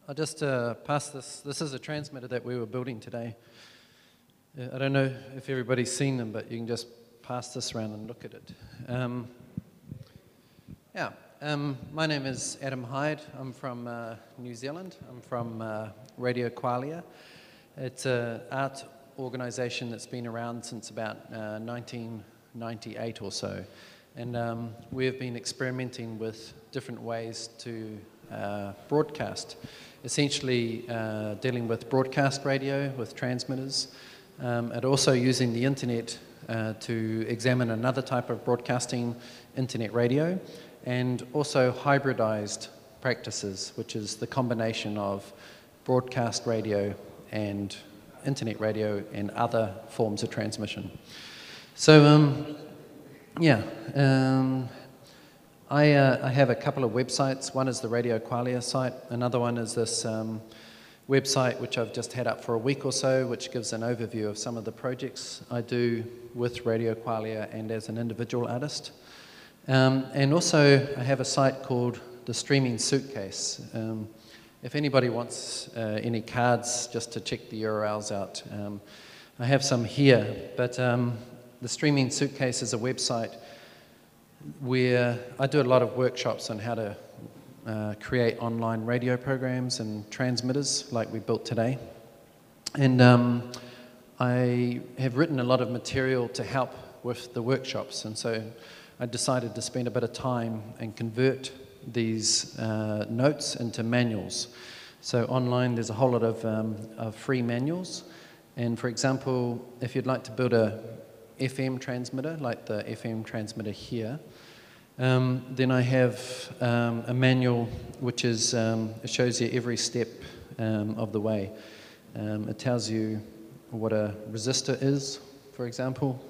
I'll just pass this. This is a transmitter that we were building today. I don't know if everybody's seen them, but you can just pass this around and look at it. My name is Adam Hyde. I'm from New Zealand. I'm from Radio Qualia. It's an art organisation that's been around since about 1998 or so. And we have been experimenting with different ways to broadcast, essentially dealing with broadcast radio, with transmitters, and also using the internet to examine another type of broadcasting, internet radio, and also hybridized practices, which is the combination of broadcast radio and internet radio and other forms of transmission. So, I have a couple of websites. One is the Radio Qualia site. Another one is this website, which I've just had up for a week or so, which gives an overview of some of the projects I do with Radio Qualia and as an individual artist. And also, I have a site called The Streaming Suitcase. If anybody wants any cards just to check the URLs out, I have some here. But The Streaming Suitcase is a website where I do a lot of workshops on how to create online radio programs and transmitters like we built today. And I have written a lot of material to help with the workshops, and so I decided to spend a bit of time and convert these notes into manuals. So online there's a whole lot of free manuals, and for example, if you'd like to build a FM transmitter, like the FM transmitter here, then I have a manual which is, it shows you every step of the way. It tells you what a resistor is, for example.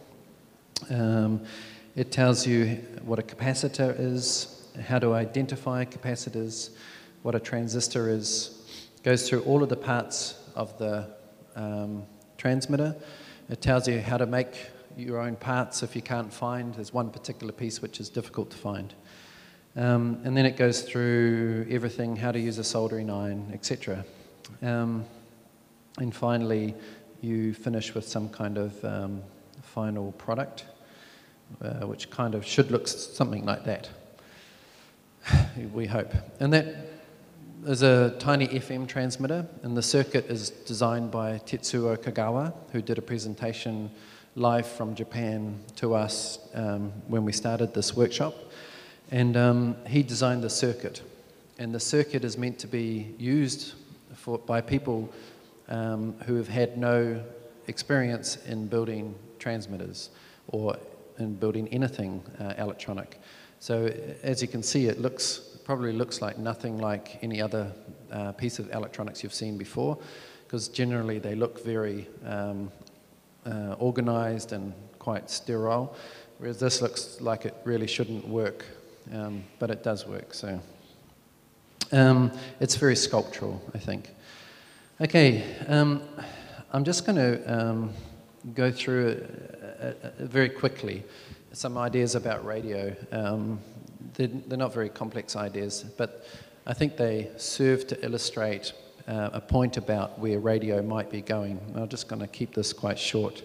It tells you what a capacitor is, how to identify capacitors, what a transistor is. It goes through all of the parts of the transmitter. It tells you how to make your own parts if you can't find. There's one particular piece which is difficult to find. And then it goes through everything, how to use a soldering iron, etc. And finally, you finish with some kind of final product, which kind of should look something like that, we hope. And that is a tiny FM transmitter, and the circuit is designed by Tetsuo Kagawa, who did a presentation live from Japan to us when we started this workshop. And he designed the circuit. And the circuit is meant to be used by people who have had no experience in building transmitters or in building anything electronic. So as you can see, it probably looks like nothing like any other piece of electronics you've seen before, because generally they look very organized and quite sterile, whereas this looks like it really shouldn't work, but it does work. So it's very sculptural, I think. Okay, I'm just going to go through very quickly some ideas about radio. They're not very complex ideas, but I think they serve to illustrate a point about where radio might be going. I'm just going to keep this quite short.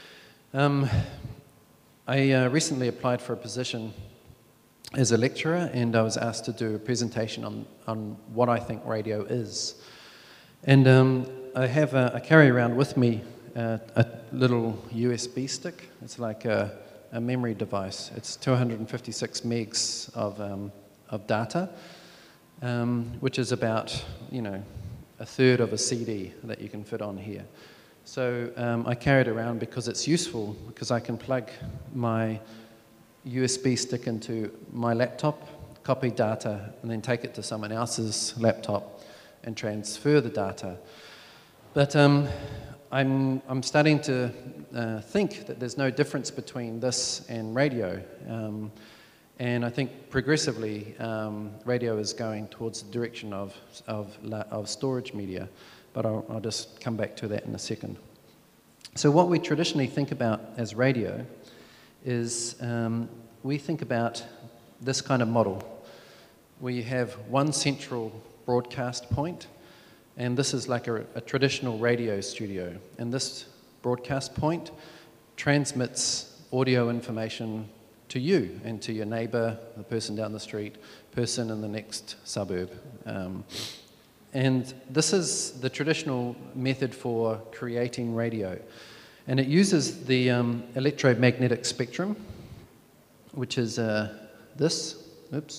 I recently applied for a position as a lecturer, and I was asked to do a presentation on what I think radio is. And I carry around with me a little USB stick. It's like a memory device. It's 256 megs of data, which is about, a third of a CD that you can fit on here. So I carry it around because it's useful, because I can plug my USB stick into my laptop, copy data, and then take it to someone else's laptop and transfer the data. But I'm starting to think that there's no difference between this and radio. And I think progressively, radio is going towards the direction of storage media, but I'll just come back to that in a second. So what we traditionally think about as radio is we think about this kind of model, where you have one central broadcast point, And this is like a traditional radio studio. And this broadcast point transmits audio information to you and to your neighbor, the person down the street, person in the next suburb. And this is the traditional method for creating radio. And it uses the electromagnetic spectrum, which is this. Oops.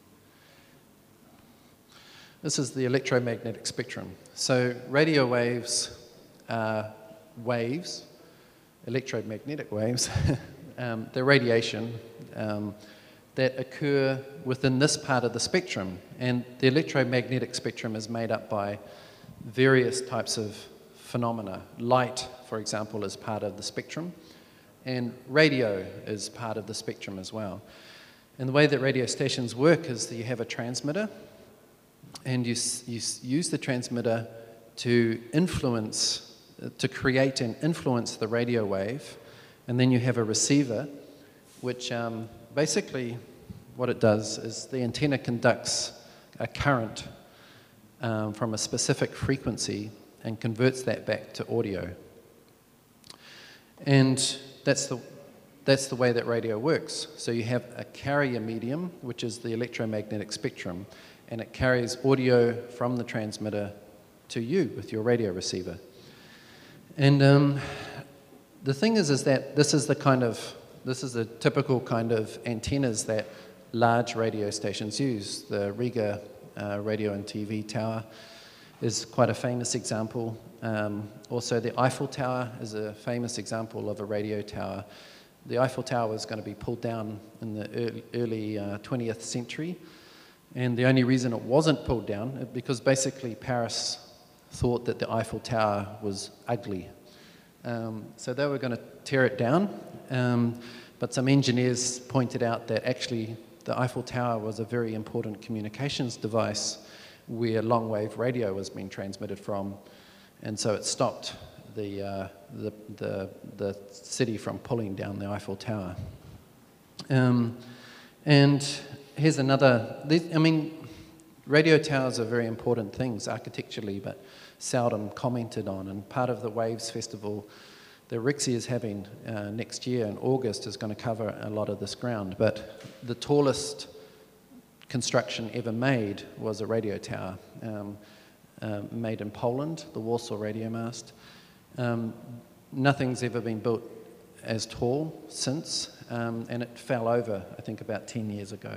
This is the electromagnetic spectrum. So radio waves are waves, electromagnetic waves. They're radiation that occur within this part of the spectrum. And the electromagnetic spectrum is made up by various types of phenomena. Light, for example, is part of the spectrum, and radio is part of the spectrum as well. And the way that radio stations work is that you have a transmitter, and you use the transmitter to influence, to create and influence the radio wave, and then you have a receiver, which basically what it does is the antenna conducts a current from a specific frequency and converts that back to audio. And that's the way that radio works. So you have a carrier medium, which is the electromagnetic spectrum, and it carries audio from the transmitter to you with your radio receiver. And the thing is that this is the typical kind of antennas that large radio stations use. The Riga radio and TV tower is quite a famous example. Also, the Eiffel Tower is a famous example of a radio tower. The Eiffel Tower was going to be pulled down in the early 20th century, and the only reason it wasn't pulled down is because basically Paris thought that the Eiffel Tower was ugly. So they were going to tear it down, but some engineers pointed out that actually the Eiffel Tower was a very important communications device where long-wave radio was being transmitted from, and so it stopped the city from pulling down the Eiffel Tower. And here's another, radio towers are very important things architecturally, but seldom commented on. And part of the Waves Festival that RIXI is having next year in August is going to cover a lot of this ground. But the tallest construction ever made was a radio tower made in Poland, the Warsaw Radio Mast. Nothing's ever been built as tall since, and it fell over, I think, about 10 years ago.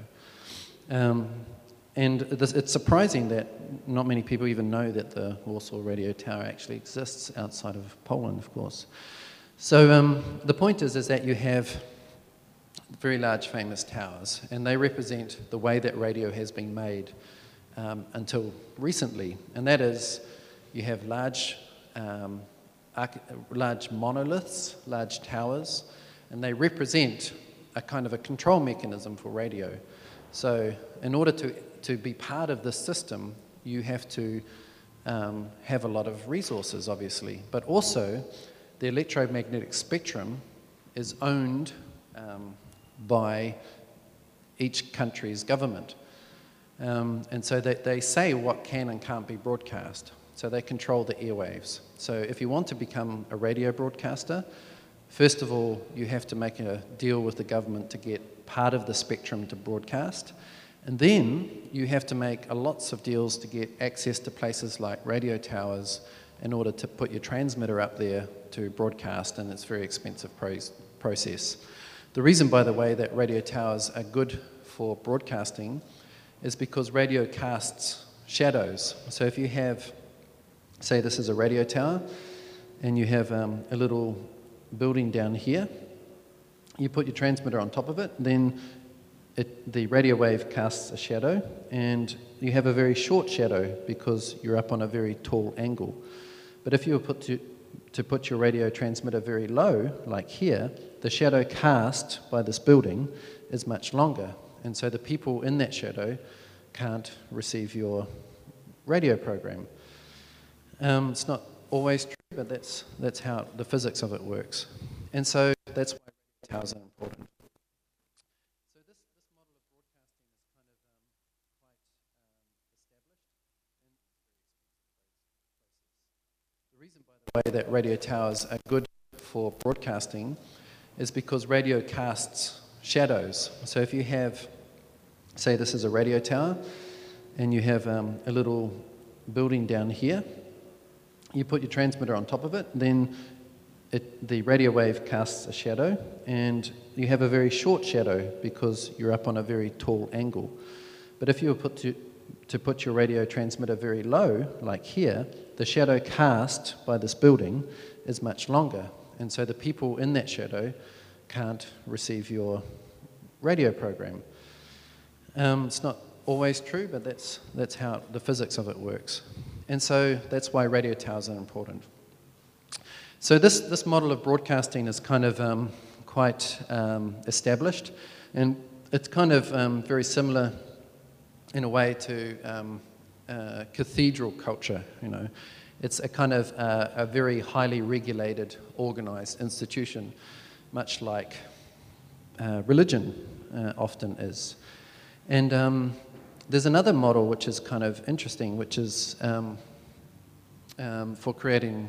And it's surprising that not many people even know that the Warsaw Radio Tower actually exists outside of Poland, of course. So the point is that you have very large famous towers, and they represent the way that radio has been made until recently. And that is, you have large monoliths, large towers, and they represent a kind of a control mechanism for radio. So in order to be part of this system, you have to have a lot of resources, obviously. But also, the electromagnetic spectrum is owned by each country's government. And so they say what can and can't be broadcast. So they control the airwaves. So if you want to become a radio broadcaster, first of all, you have to make a deal with the government to get part of the spectrum to broadcast. And then you have to make lots of deals to get access to places like radio towers in order to put your transmitter up there to broadcast, and it's a very expensive process. The reason, by the way, that radio towers are good for broadcasting is because radio casts shadows. So if you have, say this is a radio tower, and you have a little building down here, you put your transmitter on top of it, then the radio wave casts a shadow, and you have a very short shadow because you're up on a very tall angle. But if you were to put your radio transmitter very low, like here, the shadow cast by this building is much longer, and so the people in that shadow can't receive your radio program. It's not always true, but that's how the physics of it works. And so that's why radio towers are important. So this model of broadcasting is kind of quite established. And reason, by the way, that radio towers are good for broadcasting is because radio casts shadows. So if you have, say this is a radio tower, and you have a little building down here, you put your transmitter on top of it, then the radio wave casts a shadow, and you have a very short shadow because you're up on a very tall angle. But if you were to put your radio transmitter very low, like here, the shadow cast by this building is much longer, and so the people in that shadow can't receive your radio program. It's not always true, but that's how the physics of it works. And so that's why radio towers are important. So this model of broadcasting is kind of quite established, and it's kind of very similar in a way to cathedral culture, you know. It's a kind of a very highly regulated, organized institution, much like religion often is. And there's another model which is kind of interesting, which is for creating,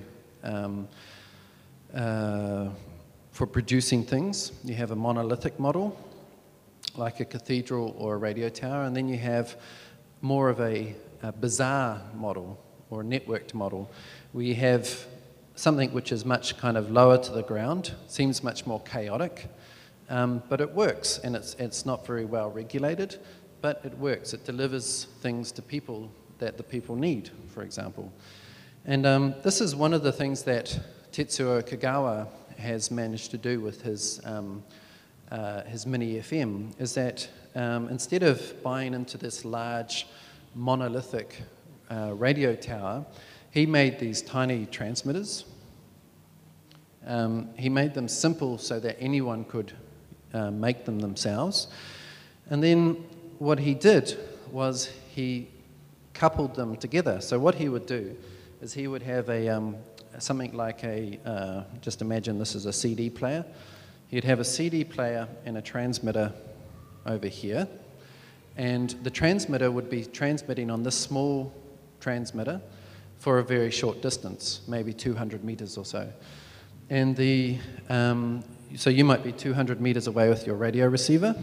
for producing things. You have a monolithic model, like a cathedral or a radio tower, and then you have more of a bazaar model or a networked model, where you have something which is much kind of lower to the ground, seems much more chaotic, but it works, and it's not very well regulated, but it works. It delivers things to people that the people need, for example. And this is one of the things that Tetsuo Kagawa has managed to do with his Mini FM, is that instead of buying into this large monolithic radio tower, he made these tiny transmitters. He made them simple so that anyone could make them themselves. And then what he did was he coupled them together. So what he would do is he would have something like just imagine this is a CD player. He'd have a CD player and a transmitter over here, and the transmitter would be transmitting on this small transmitter for a very short distance, maybe 200 meters or so. And so you might be 200 meters away with your radio receiver,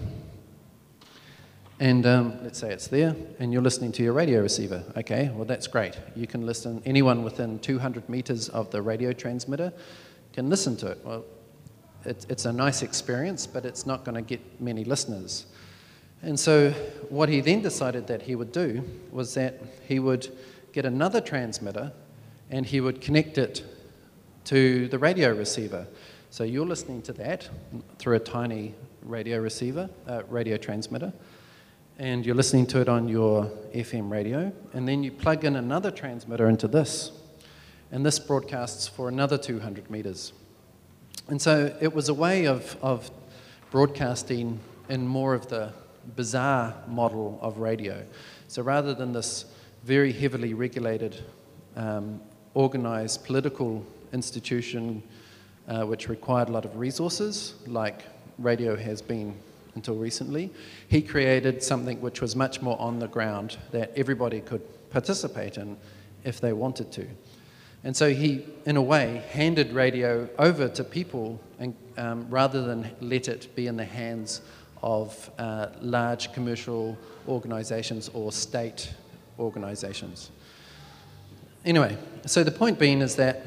and let's say it's there, and you're listening to your radio receiver. Okay, well that's great. You can listen, anyone within 200 meters of the radio transmitter can listen to it. Well, it's a nice experience, but it's not going to get many listeners. And so what he then decided that he would do was that he would get another transmitter and he would connect it to the radio receiver. So you're listening to that through a tiny radio receiver, radio transmitter, and you're listening to it on your FM radio, and then you plug in another transmitter into this, and this broadcasts for another 200 meters. And so it was a way of broadcasting in more of the bazaar model of radio. So rather than this very heavily regulated, organized political institution which required a lot of resources, like radio has been until recently, he created something which was much more on the ground that everybody could participate in if they wanted to. And so he, in a way, handed radio over to people and, rather than let it be in the hands of large commercial organizations or state organizations. Anyway, so the point being is that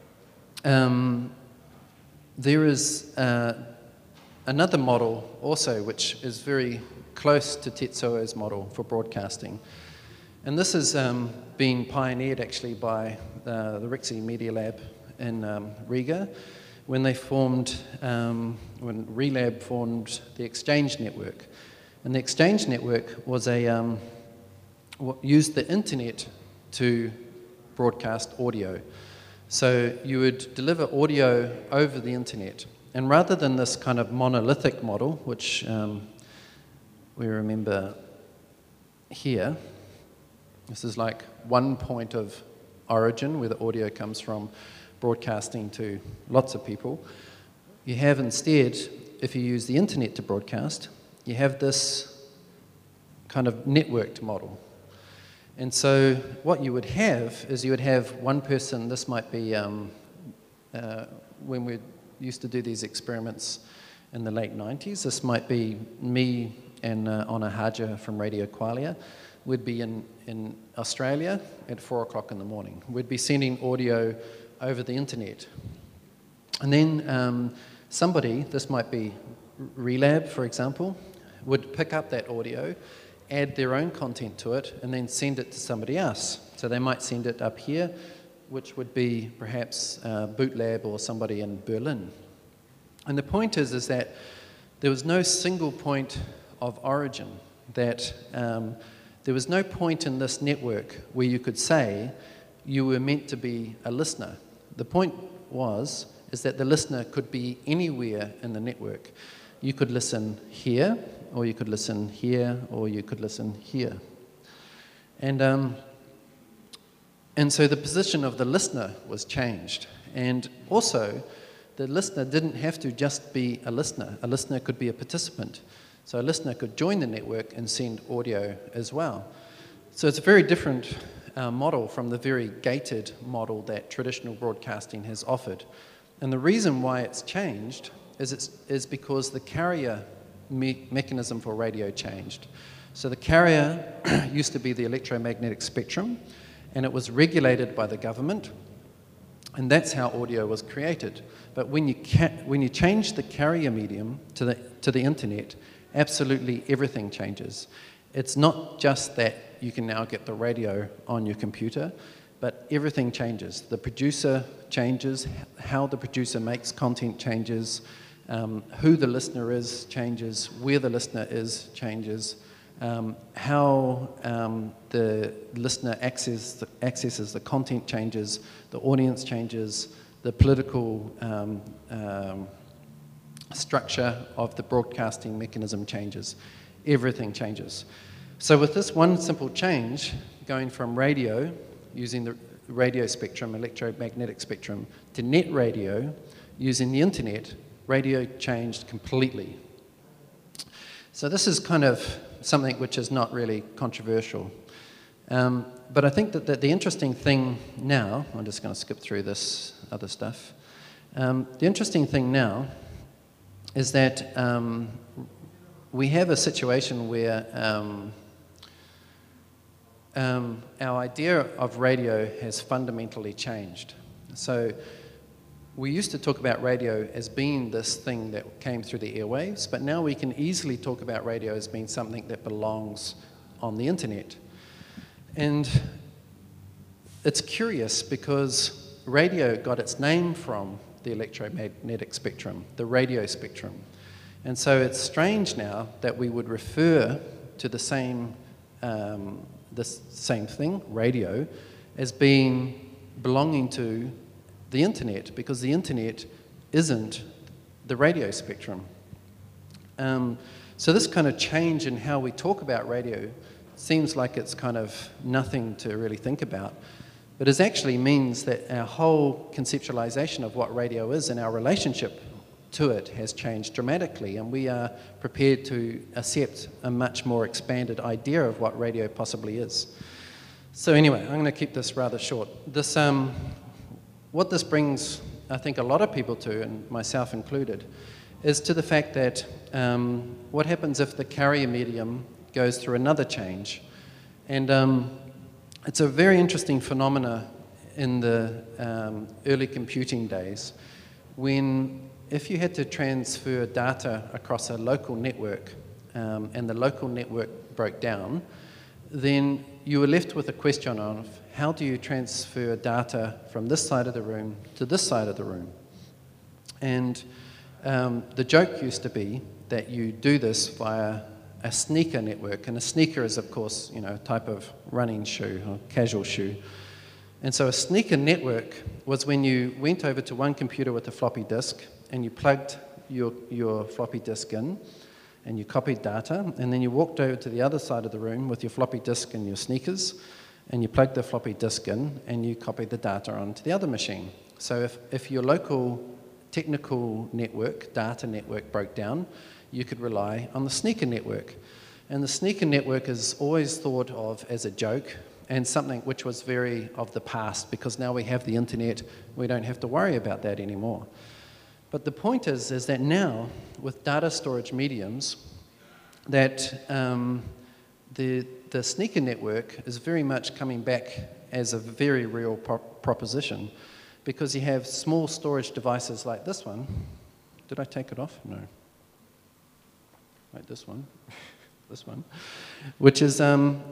there is another model also which is very close to Tetsuo's model for broadcasting. And this has been pioneered actually by the RIXI Media Lab in Riga when they formed, when Relab formed the Exchange Network. And the Exchange Network was used the internet to broadcast audio. So you would deliver audio over the internet. And rather than this kind of monolithic model, which we remember here, this is like one point of origin where the audio comes from, broadcasting to lots of people. You have instead, if you use the internet to broadcast, you have this kind of networked model. And so what you would have is you would have one person, this might be when we used to do these experiments in the late 90s, this might be me and Ona Haja from Radio Qualia. We'd be in Australia at 4 o'clock in the morning. We'd be sending audio over the internet. And then somebody, this might be Relab, for example, would pick up that audio, add their own content to it, and then send it to somebody else. So they might send it up here, which would be perhaps Bootlab or somebody in Berlin. And the point is that there was no single point of origin, that there was no point in this network where you could say you were meant to be a listener. The point is that the listener could be anywhere in the network. You could listen here, or you could listen here, or you could listen here. And so the position of the listener was changed. And also, the listener didn't have to just be a listener. A listener could be a participant. So a listener could join the network and send audio as well. So it's a very different model from the very gated model that traditional broadcasting has offered. And the reason why it's changed is because the carrier mechanism for radio changed. So the carrier used to be the electromagnetic spectrum, and it was regulated by the government, and that's how audio was created. But when you change the carrier medium to the internet, absolutely everything changes. It's not just that you can now get the radio on your computer, but everything changes. The producer changes, how the producer makes content changes, who the listener is changes, where the listener is changes, how the listener accesses the content changes, the audience changes, the political structure of the broadcasting mechanism changes. Everything changes. So with this one simple change, going from radio, using the radio spectrum, electromagnetic spectrum, to net radio, using the internet, radio changed completely. So this is kind of something which is not really controversial. But I think that the interesting thing now, I'm just going to skip through this other stuff. The interesting thing now is that we have a situation where our idea of radio has fundamentally changed. So we used to talk about radio as being this thing that came through the airwaves, but now we can easily talk about radio as being something that belongs on the internet. And it's curious because radio got its name from the electromagnetic spectrum, the radio spectrum. And so it's strange now that we would refer to the same thing, radio, as being belonging to the internet, because the internet isn't the radio spectrum. So this kind of change in how we talk about radio seems like it's kind of nothing to really think about, but it actually means that our whole conceptualization of what radio is and our relationship to it has changed dramatically, and we are prepared to accept a much more expanded idea of what radio possibly is. So anyway, I'm going to keep this rather short. What this brings, I think, a lot of people to, and myself included, is to the fact that what happens if the carrier medium goes through another change. And it's a very interesting phenomena in the early computing days, when if you had to transfer data across a local network and the local network broke down, then you were left with a question of how do you transfer data from this side of the room to this side of the room? And the joke used to be that you do this via a sneaker network, and a sneaker is, of course, a type of running shoe or casual shoe. And so a sneaker network was when you went over to one computer with a floppy disk and you plugged your floppy disk in and you copied data, and then you walked over to the other side of the room with your floppy disk and your sneakers, and you plugged the floppy disk in and you copied the data onto the other machine. So if your local technical network, data network, broke down, you could rely on the sneaker network. And the sneaker network is always thought of as a joke, and something which was very of the past, because now we have the internet, we don't have to worry about that anymore. But the point is that now, with data storage mediums, that the sneaker network is very much coming back as a very real proposition, because you have small storage devices like this one. Did I take it off? No. Like this one. This one. Which is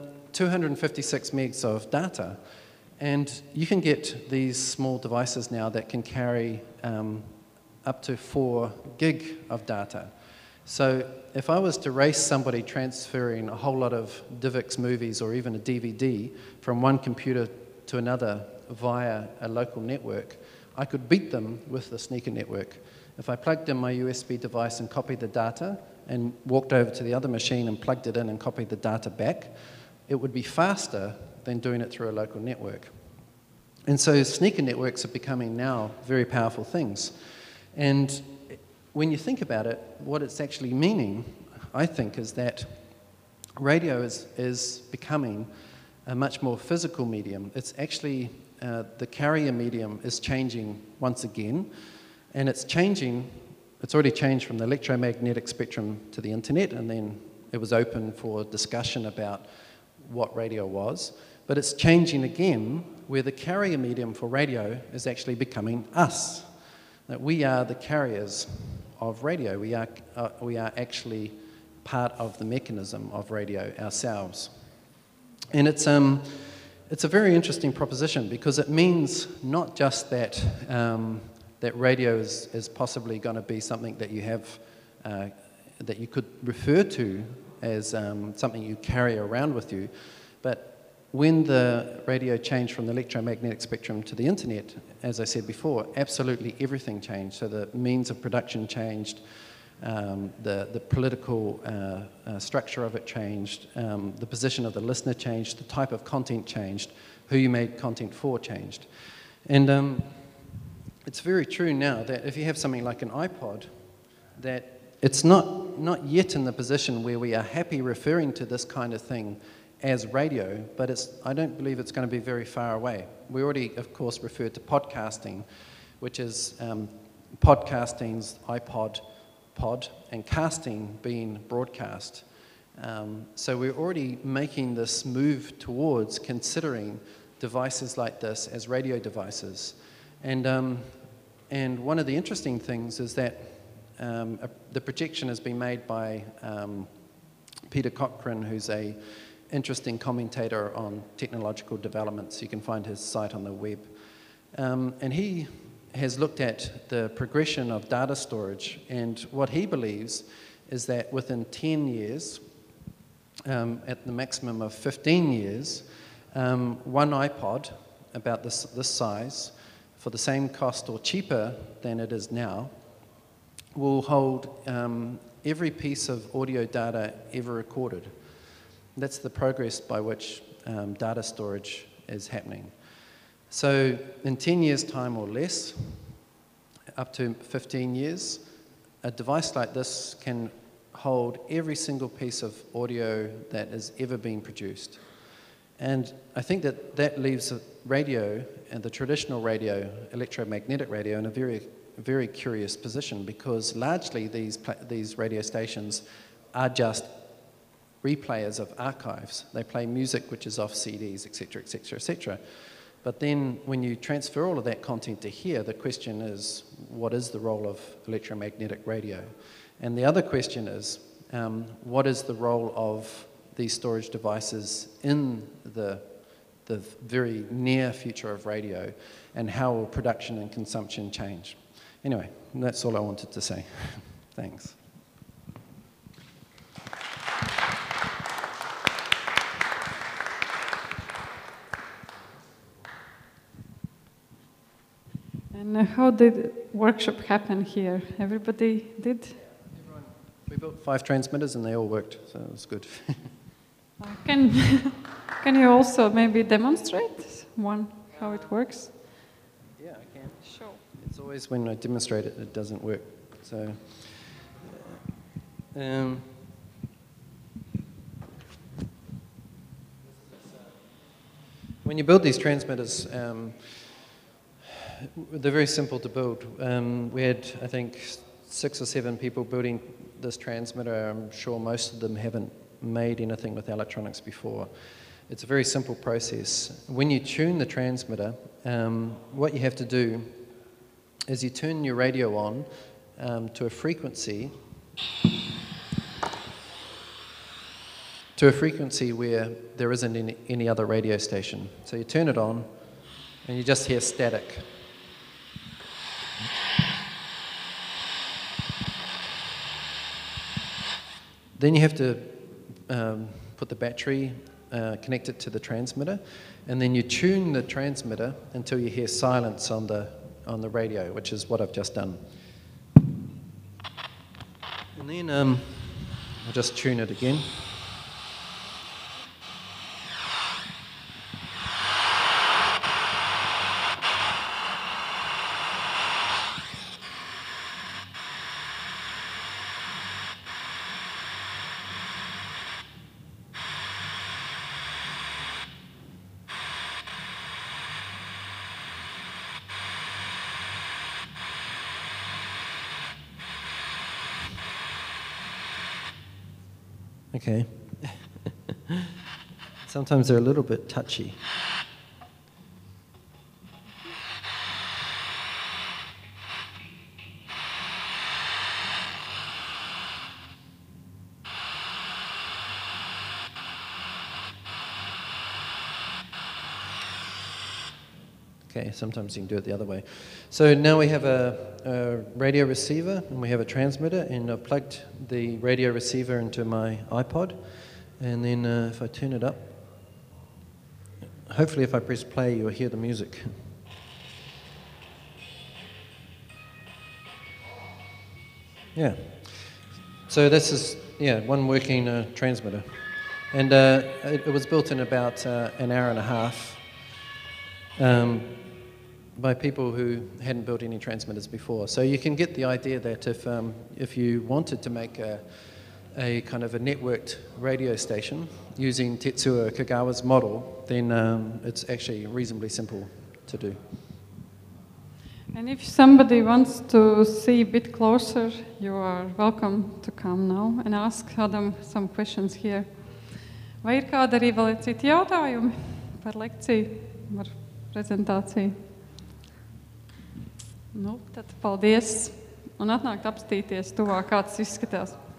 256 megs of data. And you can get these small devices now that can carry up to 4 gig of data. So if I was to race somebody transferring a whole lot of DivX movies or even a DVD from one computer to another via a local network, I could beat them with the sneaker network. If I plugged in my USB device and copied the data and walked over to the other machine and plugged it in and copied the data back, it would be faster than doing it through a local network. And so sneaker networks are becoming now very powerful things. And when you think about it, what it's actually meaning, I think, is that radio is becoming a much more physical medium. It's actually, the carrier medium is changing once again, and it's changing, it's already changed from the electromagnetic spectrum to the internet, and then it was open for discussion about what radio was, but it's changing again where the carrier medium for radio is actually becoming us. That we are the carriers of radio. We are actually part of the mechanism of radio ourselves. And it's a very interesting proposition, because it means not just that, that radio is possibly going to be something that you have, that you could refer to as something you carry around with you, but when the radio changed from the electromagnetic spectrum to the internet, as I said before, absolutely everything changed. So the means of production changed, the political structure of it changed, the position of the listener changed, the type of content changed, who you made content for changed. And it's very true now that if you have something like an iPod, that it's not yet in the position where we are happy referring to this kind of thing as radio, but I don't believe it's going to be very far away. We already, of course, referred to podcasting, which is podcasting's iPod, pod, and casting being broadcast. So we're already making this move towards considering devices like this as radio devices. And one of the interesting things is that the projection has been made by Peter Cochrane, who's a interesting commentator on technological developments. You can find his site on the web. And he has looked at the progression of data storage, and what he believes is that within 10 years, at the maximum of 15 years, one iPod, about this size, for the same cost or cheaper than it is now, will hold every piece of audio data ever recorded. That's the progress by which data storage is happening. So in 10 years' time or less, up to 15 years, a device like this can hold every single piece of audio that has ever been produced. And I think that leaves radio, and the traditional radio, electromagnetic radio, in a very, very curious position, because largely these radio stations are just replayers of archives. They play music which is off CDs, etc., etc., etc. But then when you transfer all of that content to here, the question is, what is the role of electromagnetic radio? And the other question is, what is the role of these storage devices in the very near future of radio, and how will production and consumption change? Anyway, that's all I wanted to say. Thanks. And how did workshop happen here? Everybody did? Everyone. We built 5 transmitters and they all worked, so it was good. Can you also maybe demonstrate how it works? Yeah, I can. Sure. It's always when I demonstrate it, it doesn't work. So, When you build these transmitters, they're very simple to build. We had, I think, 6 or 7 people building this transmitter. I'm sure most of them haven't made anything with electronics before. It's a very simple process. When you tune the transmitter, what you have to do is you turn your radio on to a frequency where there isn't any other radio station. So you turn it on and you just hear static. Then you have to put the battery, connect it to the transmitter, and then you tune the transmitter until you hear silence on the radio, which is what I've just done. And then I'll just tune it again. Okay. Sometimes they're a little bit touchy. Okay, sometimes you can do it the other way. So now we have a radio receiver and we have a transmitter, and I've plugged the radio receiver into my iPod, and then if I turn it up, hopefully if I press play you'll hear the music. Yeah. So this is, one working transmitter. And it was built in about an hour and a half. By people who hadn't built any transmitters before. So you can get the idea that if you wanted to make a kind of a networked radio station using Tetsuo Kagawa's model, then it's actually reasonably simple to do. And if somebody wants to see a bit closer, you are welcome to come now and ask Adam some questions here. Vai ir kādi arī vēl citi jautājumi par lekciju, par prezentāciju? Nu, tad paldies un atnākt apstīties tuvāk, kā tas izskatās.